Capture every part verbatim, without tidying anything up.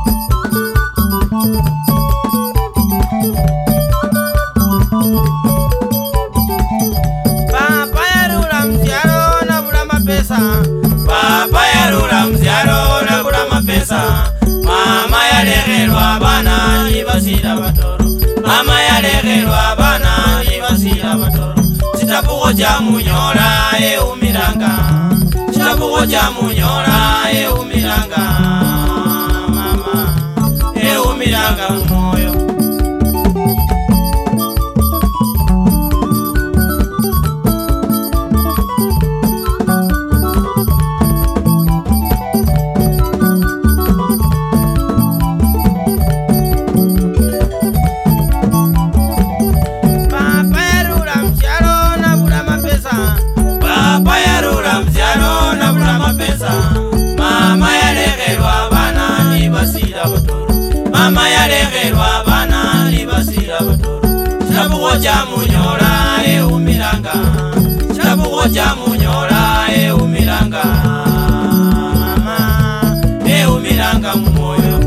Papa yarura mziaro na bula mapesa. Papa yarura mziaro na bula mapesa. Mama yalegerwa bana ni basira batoro. Mama yalegerwa bana ni basira batoro. Chitabugo cha munyora e umiranga. Chitabugo cha munyora e umiranga. Mama e umiranga moyo. Mama yalegerwa bana ni basira batoro. Chitabugo cha munyora e umiranga. Chitabugo cha munyora e umiranga. Mama e umiranga mumoyo.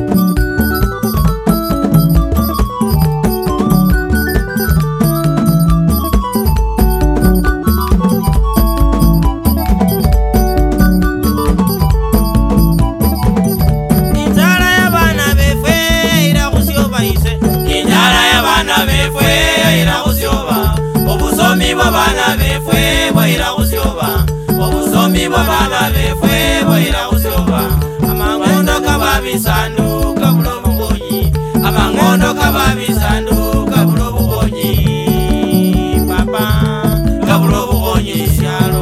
Obusomi bw'abaana befwe bw'ira kusyoba. Obusomi bw'abaana befwe bw'ira kusyoba. Amangondo kababisandu kabula obugonyi. Amangondo kababisandu kabula obugonyi. Papa kabula obugonyi kyalo.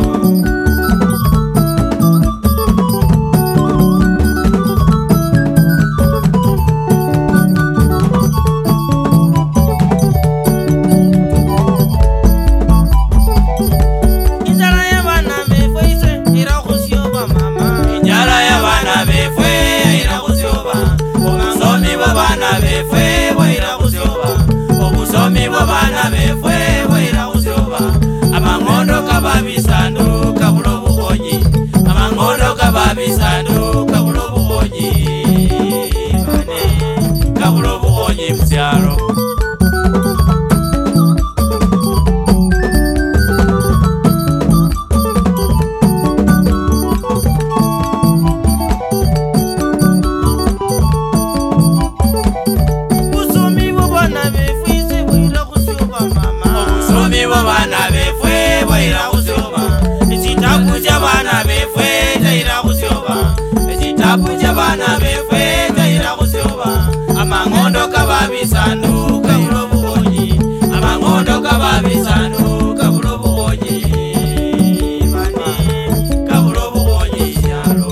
Bana befwe bwira kusyoba. Obusomi bw'abaana befwe bwira kusyoba. Amangondo kababisandu kabula obugonyi. Amangondo kababisandu kabula obugonyi. Mane kabula obugonyi mukyalo. Bana befwe bwira kusyoba. Ekitabu ky'abaana befwe kyayira kusyoba. Ekitabu ky'abaana befwe kyayira kusyoba. Amangondo kababisandu kabula obugonyi. Amangondo kababisandu kabula obugonyi. Mane kabula obugonyi kyalo.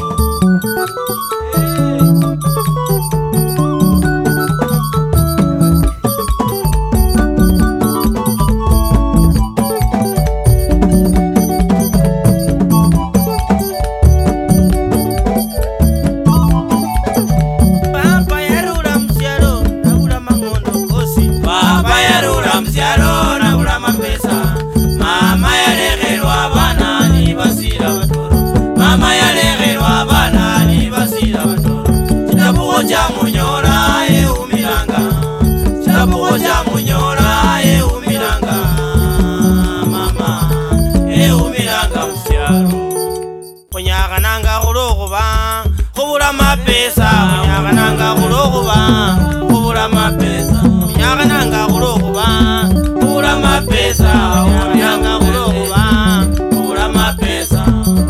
Cha munyora e umiranga. Chitabugo cha munyora e umiranga. Mama e umiranga mukyalo. Kunyaga nanga kulokuba kubula mapesa. Kunyaga nanga kulokuba kubula mapesa. Kunyaga nanga kulokuba kubula mapesa. Kunyaga kulokuba kubula mapesa.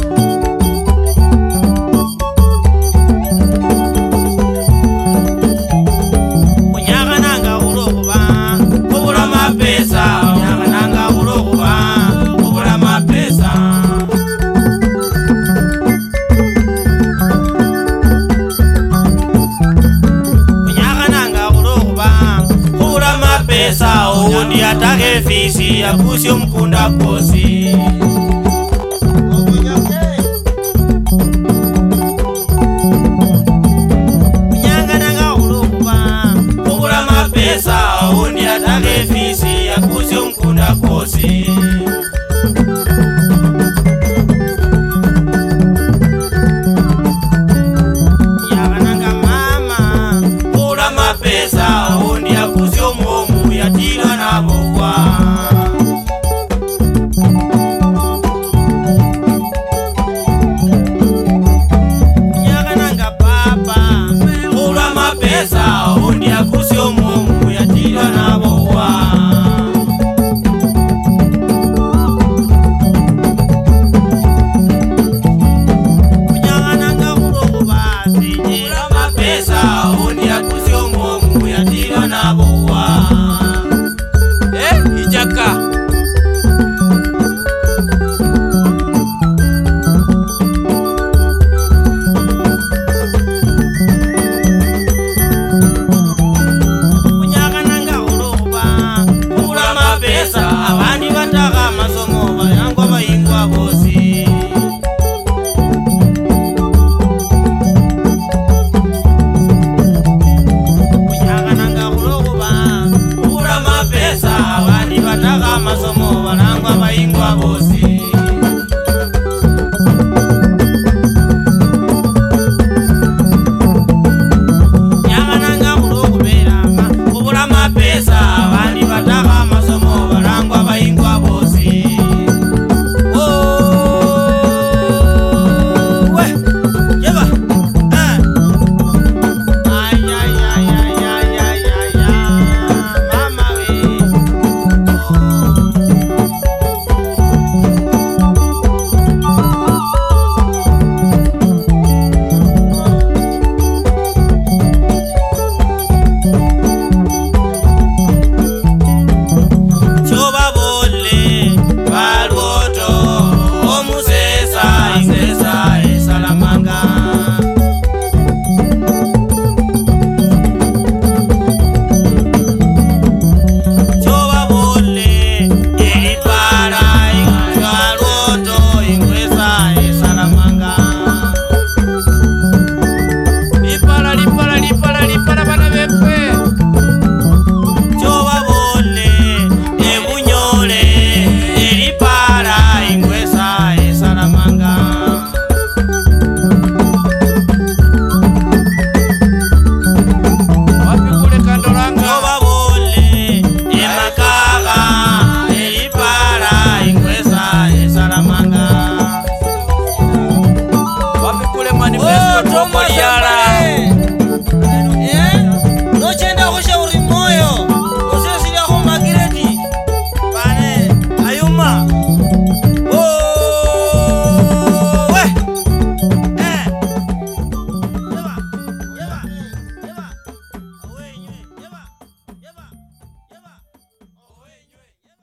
Undi atake fisi akusi omukunda kosi. Kunyanga nanga kulokuba kubula mapesa. Undi atake fisi akusi omukunda kosi. Yaga nanga mama mapesa undi akusio mumu yatilwa na bowa. Kunyangana ngakurogo basi mapesa undi akusio mumu yatilwa na bowa.